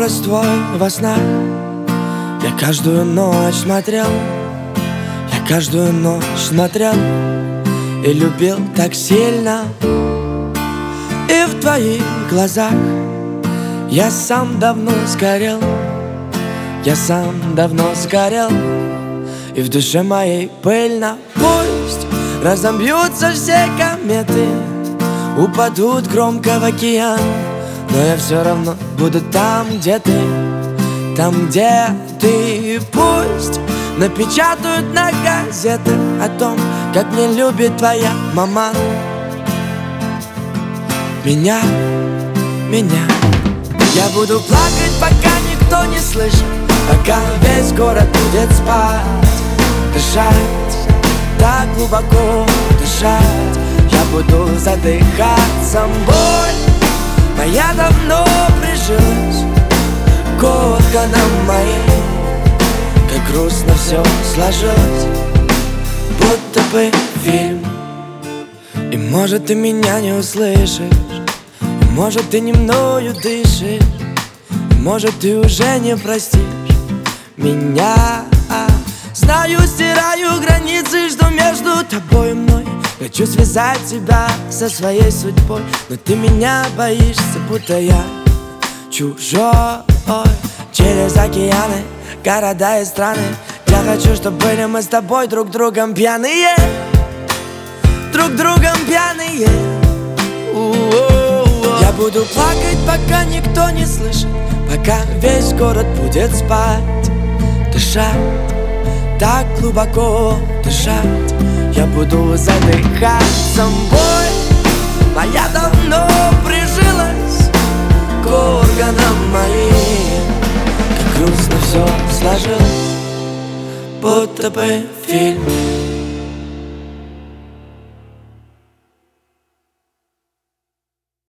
образ твой во снах. Я каждую ночь смотрел, я каждую ночь смотрел и любил так сильно. И в твоих глазах я сам давно сгорел, я сам давно сгорел. И в душе моей пыльно. Пусть разобьются все кометы, упадут громко в океан, но я все равно буду там, где ты, там, где ты. Пусть напечатают на газетах о том, как не любит твоя мама меня. Я буду плакать, пока никто не слышит, пока весь город будет спать. Дышать, так глубоко дышать. Я буду задыхаться. Боль моя давно прижилась к органам моим. Как грустно все сложилось, будто бы фильм. И может ты меня не услышишь, и может ты не мною дышишь, и может ты уже не простишь меня. Знаю, стираю границы, что между тобой и мной. Хочу связать тебя со своей судьбой, но ты меня боишься, будто я чужой. Через океаны, города и страны я хочу, чтобы были мы с тобой друг другом пьяные, друг другом пьяные. Я буду плакать, пока никто не слышит, пока весь город будет спать. Дышать, так глубоко дышать. Я буду задыхаться. Боль моя давно прижилась к органам моим. Как грустно все сложилось, будто бы фильм.